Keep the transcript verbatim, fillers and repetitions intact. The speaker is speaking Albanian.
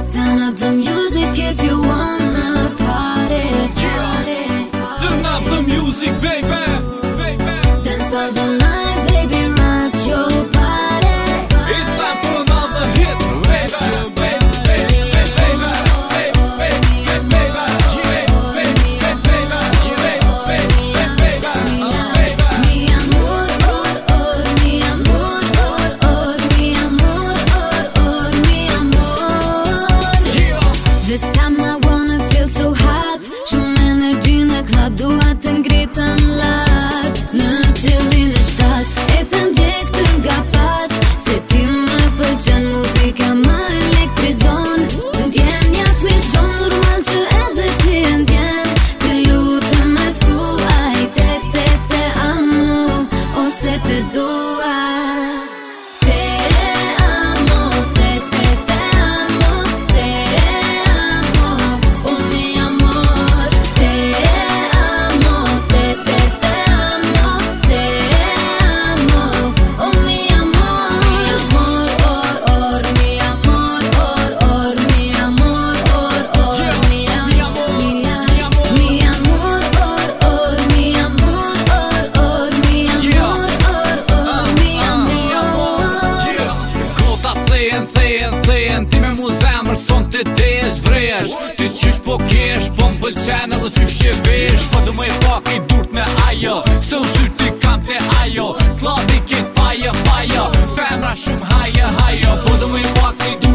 Turn up the music if you wanna party, party, party. Turn up the music, baby, baby. Dance all the night, baby, rock your body. It's time for another hit, baby, baby, baby, baby, baby, baby, baby, Mi amor, or, or, mi amor, or, or, mi amor, or, or, mi amor. This time I wanna feel so hot. Shumë energji në klub, dua të ngritem lart. Në qëllin e shtat, e të ndjek të nga pas. Se ti më pëlqen, muzika më elektrizon. Ndjenja t'mizon, normal që edhe ti e ndjen. Të lutem me thuaj, te te te amo, ose te dua. Te amo, te te te amo, te amo, oh mi amor. Te amo, te te te amo, te amo, oh mi amor. Mi amor, or, or, mi amor, or, or, mi amor, or, or, mi amor. Mi amor, or, or, mi amor, or, or, mi amor, or, or, mi amor. Kota thejën, thejën, thejën. Ti me mu zemër son të desh vresh. Ti qysh po kesh, po m'bëlqen edhe qysh që vesh. Po du me i pak i durt me ajo, se u syt ti kam te ajo. Kladi ket faja, faja, femra shumë haja, haja. Po du me i pak i durt